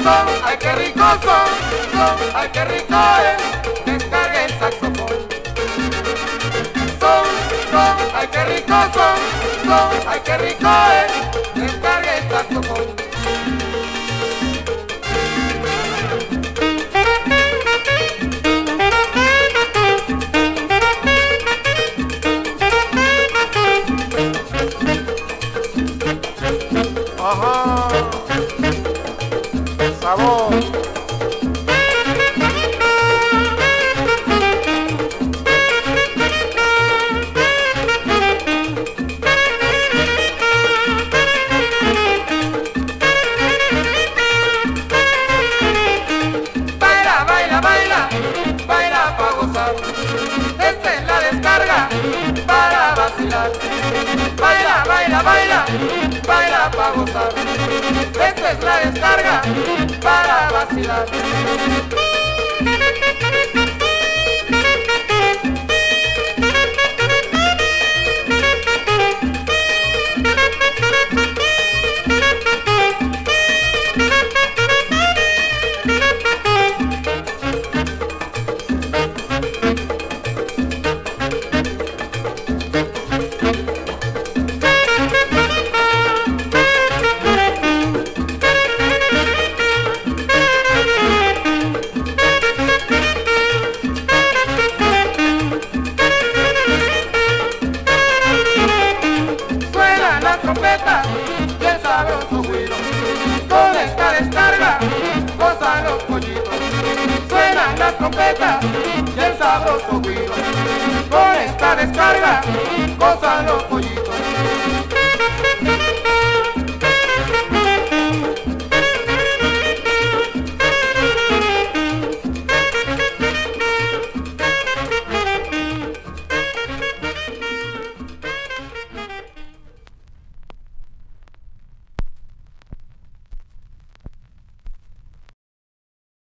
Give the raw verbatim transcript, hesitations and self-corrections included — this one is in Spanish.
son, ay qué rico son, son, ay qué rico es, descargue el saxofón. Son, son, ay qué rico son, son, ay qué rico es, descargue el saxofón. Ajá, sabor. Baila, baila, baila, baila pa' gozar. Esta es la descarga para vacilar. Baila, baila, baila, baila pa' gozar. Esta es la descarga para vacilar. Suena la trompeta y el sabroso güiro. Con esta descarga gozan los pollitos. Suena la trompeta y el sabroso güiro. Con esta descarga gozan los pollitos.